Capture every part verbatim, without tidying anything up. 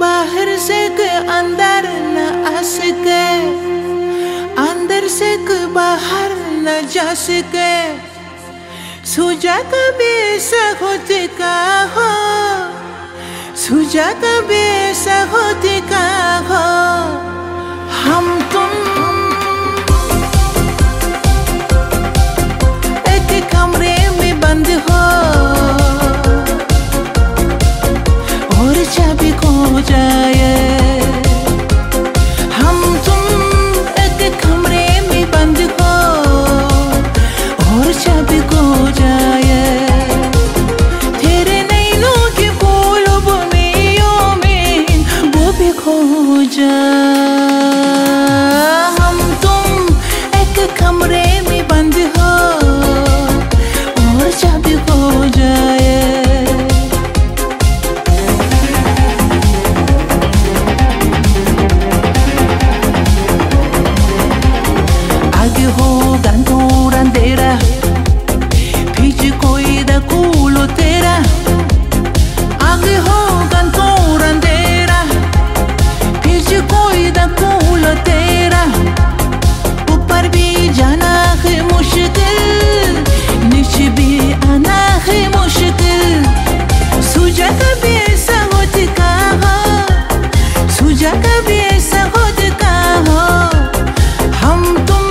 बाहर से के अंदर न आ सके, अंदर से के बाहर न जा सके। सूझा कभी ऐसा होते का हो, सूझा कभी ऐसा होते का हो। हम तुम एक कमरे में बंद हो और चाबी खो जाए। हम तुम एक कमरे में बंद हो और चाबी खो जाए। तेरे नैनों के बोलों में यो में वो भी खो जाए। हम तुम एक कमरे में बंद हो और चाबी खो जाए। आगे होगा घोर अंधेरा, पीछे कोई दा culo तेरा। आगे होगा घोर अंधेरा, पीछे कोई दा culo तेरा। ऊपर भी जाना है मुश्किल, नीचे भी आना है मुश्किल। सूझा कभी ऐसा होता का हो, सूझा कभी ऐसा होता का हो। हम तुम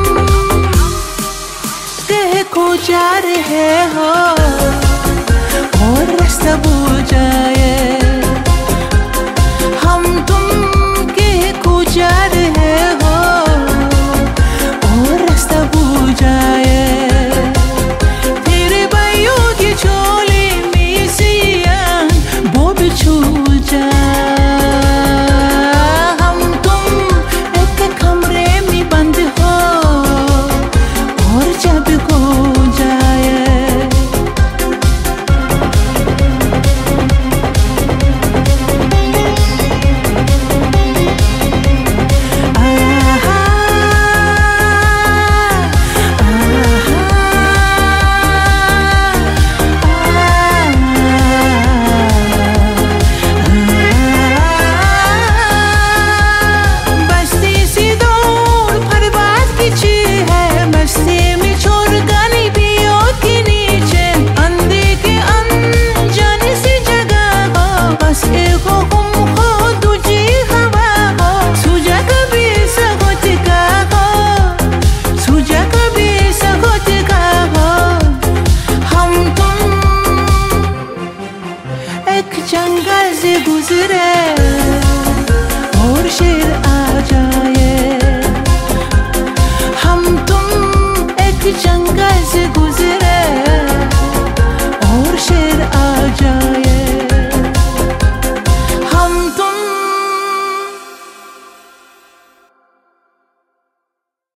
कह को जा रहे हो और रास्ता भूल जाए। हम तुम कह को जा रहे हो और रास्ता भूल जाए। तेरे भाइयों की झोली में सियान वो भी छूट जाए। हम तुम एक कमरे में बंद हो और चाबी खो जाए। आहा, बस्ती से दूर बर्बाद कीची है, बस्ती में छोड़ गानी पियो के नीचे। अंधे के अनजाने से जगह हो, बस एक हो गुम हो दूजी हवा हो। सूझा कभी ऐसा होता का हो, सूझा कभी ऐसा होता का हो। हम तुम एक जंगल से गुजरे और शेर